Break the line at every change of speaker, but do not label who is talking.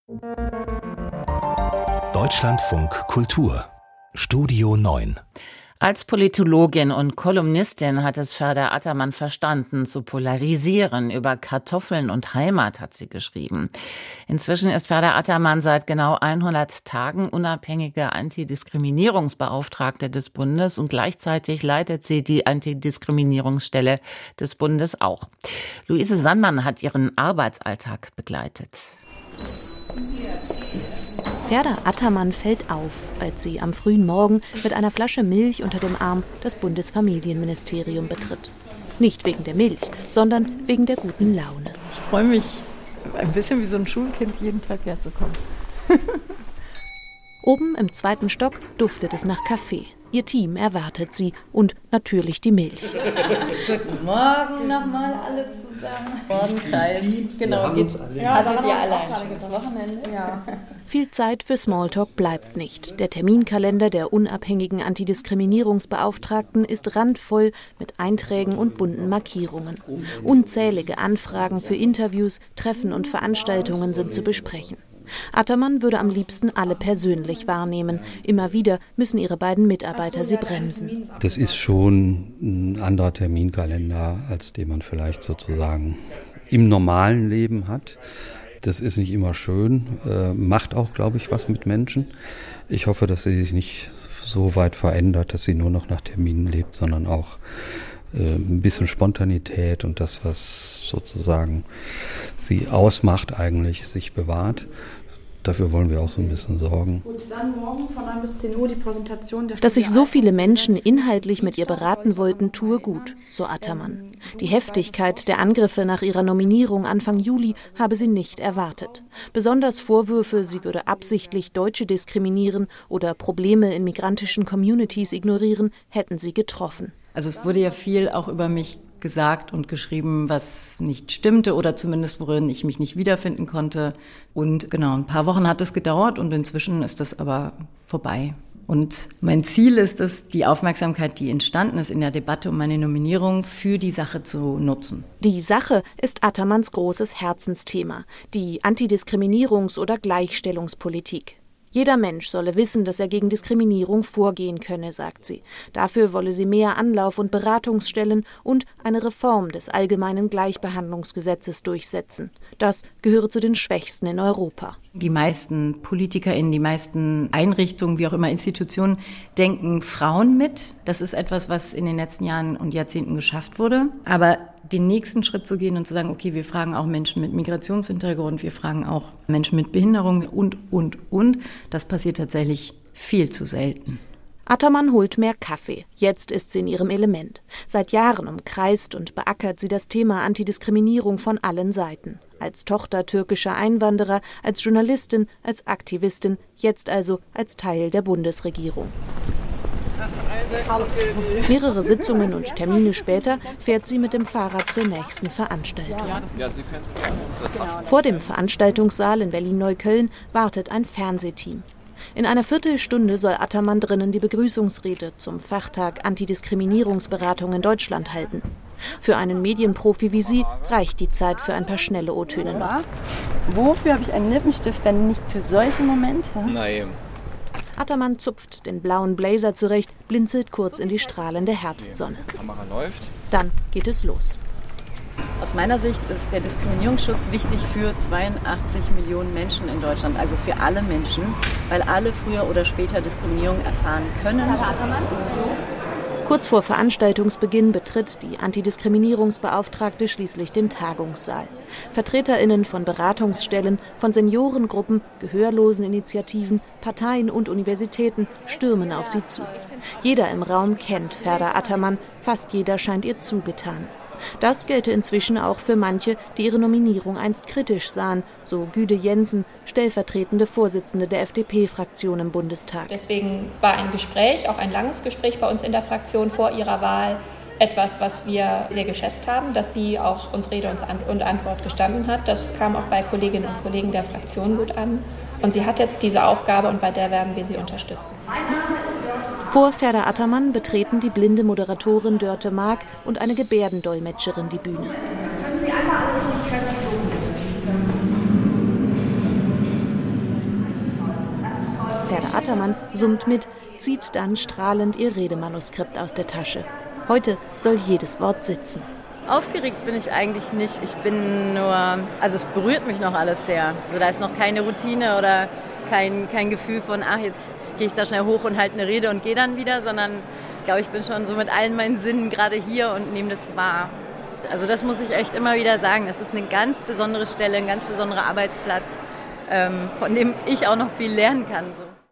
Deutschlandfunk Kultur Studio 9.
Als Politologin und Kolumnistin hat es Ferda Ataman verstanden, zu polarisieren. Über Kartoffeln und Heimat hat sie geschrieben. Inzwischen ist Ferda Ataman seit genau 100 Tagen unabhängige Antidiskriminierungsbeauftragte des Bundes und gleichzeitig leitet sie die Antidiskriminierungsstelle des Bundes auch. Luise Sandmann hat ihren Arbeitsalltag begleitet.
Ferda Ataman fällt auf, als sie am frühen Morgen mit einer Flasche Milch unter dem Arm das Bundesfamilienministerium betritt. Nicht wegen der Milch, sondern wegen der guten Laune.
Ich freue mich, ein bisschen wie so ein Schulkind jeden Tag herzukommen.
Oben im 2. Stock duftet es nach Kaffee. Ihr Team erwartet sie und natürlich die Milch.
Guten Morgen nochmal alle zusammen. Morgenkreis. Genau, hattet ihr alle ein schönes Wochenende? Ja.
Viel Zeit für Smalltalk bleibt nicht. Der Terminkalender der unabhängigen Antidiskriminierungsbeauftragten ist randvoll mit Einträgen und bunten Markierungen. Unzählige Anfragen für Interviews, Treffen und Veranstaltungen sind zu besprechen. Ataman würde am liebsten alle persönlich wahrnehmen. Immer wieder müssen ihre beiden Mitarbeiter sie bremsen.
Das ist schon ein anderer Terminkalender, als den man vielleicht sozusagen im normalen Leben hat. Das ist nicht immer schön, macht auch, glaube ich, was mit Menschen. Ich hoffe, dass sie sich nicht so weit verändert, dass sie nur noch nach Terminen lebt, sondern auch ein bisschen Spontanität und das, was sozusagen sie ausmacht, eigentlich sich bewahrt. Dafür wollen wir auch so ein bisschen sorgen.
Und dann morgen von 9 bis 10 Uhr die Präsentation der
Dass sich so viele Menschen inhaltlich mit ihr beraten wollten, tue gut, so Ataman. Die Heftigkeit der Angriffe nach ihrer Nominierung Anfang Juli habe sie nicht erwartet. Besonders Vorwürfe, sie würde absichtlich Deutsche diskriminieren oder Probleme in migrantischen Communities ignorieren, hätten sie getroffen.
Also es wurde ja viel auch über mich gesagt und geschrieben, was nicht stimmte oder zumindest worin ich mich nicht wiederfinden konnte. Und genau, ein paar Wochen hat es gedauert und inzwischen ist das aber vorbei. Und mein Ziel ist es, die Aufmerksamkeit, die entstanden ist in der Debatte um meine Nominierung, für die Sache zu nutzen.
Die Sache ist Atamans großes Herzensthema, die Antidiskriminierungs- oder Gleichstellungspolitik. Jeder Mensch solle wissen, dass er gegen Diskriminierung vorgehen könne, sagt sie. Dafür wolle sie mehr Anlauf- und Beratungsstellen und eine Reform des allgemeinen Gleichbehandlungsgesetzes durchsetzen. Das gehöre zu den Schwächsten in Europa.
Die meisten PolitikerInnen, die meisten Einrichtungen, wie auch immer Institutionen, denken Frauen mit. Das ist etwas, was in den letzten Jahren und Jahrzehnten geschafft wurde. Aber den nächsten Schritt zu gehen und zu sagen, okay, wir fragen auch Menschen mit Migrationshintergrund, wir fragen auch Menschen mit Behinderung und. Das passiert tatsächlich viel zu selten.
Ataman holt mehr Kaffee. Jetzt ist sie in ihrem Element. Seit Jahren umkreist und beackert sie das Thema Antidiskriminierung von allen Seiten. Als Tochter türkischer Einwanderer, als Journalistin, als Aktivistin, jetzt also als Teil der Bundesregierung. Mehrere Sitzungen und Termine später fährt sie mit dem Fahrrad zur nächsten Veranstaltung. Vor dem Veranstaltungssaal in Berlin-Neukölln wartet ein Fernsehteam. In einer Viertelstunde soll Ataman drinnen die Begrüßungsrede zum Fachtag Antidiskriminierungsberatung in Deutschland halten. Für einen Medienprofi wie sie reicht die Zeit für ein paar schnelle O-Töne noch.
Wofür habe ich einen Lippenstift, wenn nicht für solche Momente?
Nein.
Ataman zupft den blauen Blazer zurecht, blinzelt kurz in die strahlende Herbstsonne.
Die Kamera läuft.
Dann geht es los.
Aus meiner Sicht ist der Diskriminierungsschutz wichtig für 82 Millionen Menschen in Deutschland, also für alle Menschen, weil alle früher oder später Diskriminierung erfahren können. Kurz vor Veranstaltungsbeginn betritt die Antidiskriminierungsbeauftragte schließlich den Tagungssaal. VertreterInnen von Beratungsstellen, von Seniorengruppen, Gehörloseninitiativen, Parteien und Universitäten stürmen auf sie zu. Jeder im Raum kennt Ferda Ataman, fast jeder scheint ihr zugetan. Das gelte inzwischen auch für manche, die ihre Nominierung einst kritisch sahen, so Güde Jensen, stellvertretende Vorsitzende der FDP-Fraktion im Bundestag.
Deswegen war ein Gespräch, auch ein langes Gespräch bei uns in der Fraktion vor ihrer Wahl, etwas, was wir sehr geschätzt haben, dass sie auch uns Rede und Antwort gestanden hat. Das kam auch bei Kolleginnen und Kollegen der Fraktion gut an. Und sie hat jetzt diese Aufgabe und bei der werden wir sie unterstützen.
Vor Ferda Ataman betreten die blinde Moderatorin Dörte Mark und eine Gebärdendolmetscherin die Bühne. Ferda Ataman summt mit, zieht dann strahlend ihr Redemanuskript aus der Tasche. Heute soll jedes Wort sitzen.
Aufgeregt bin ich eigentlich nicht. Ich bin nur, also es berührt mich noch alles sehr. Also da ist noch keine Routine oder kein Gefühl von, jetzt gehe ich da schnell hoch und halte eine Rede und gehe dann wieder, sondern ich glaube, ich bin schon so mit allen meinen Sinnen gerade hier und nehme das wahr. Also das muss ich echt immer wieder sagen. Das ist eine ganz besondere Stelle, ein ganz besonderer Arbeitsplatz, von dem ich auch noch viel lernen kann. So.